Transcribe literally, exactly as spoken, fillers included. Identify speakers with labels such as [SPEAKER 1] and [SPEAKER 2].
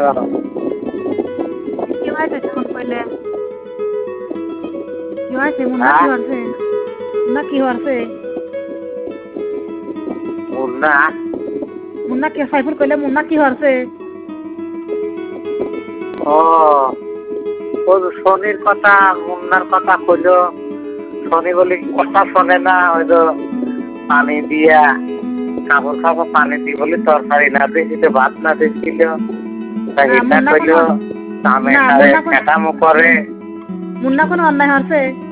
[SPEAKER 1] কি হয়েছে ফোন করলে? কি হয়েছে? মুন্না কি হয়েছে? মুন্না কি হয়েছে?
[SPEAKER 2] মুন্না
[SPEAKER 1] মুন্না কি সাইফুল কইলে মুন্না কি হয়েছে?
[SPEAKER 2] ও ওর শনির কথা মুন্নার কথা কইল। শনি বলি কথা শোনে না, ওই তো পানি দিয়া কাপড় খাবো পানি দি বলি তরকারি না দিয়েছিল, ভাত না দিয়েছিল। কইল
[SPEAKER 1] মুন্না কোনো
[SPEAKER 2] আমি
[SPEAKER 1] না
[SPEAKER 2] তারে
[SPEAKER 1] মুন্না কোনো
[SPEAKER 2] খ্যাটামো করে।
[SPEAKER 1] মুন্না কোনো অন্যায় হয়েছে?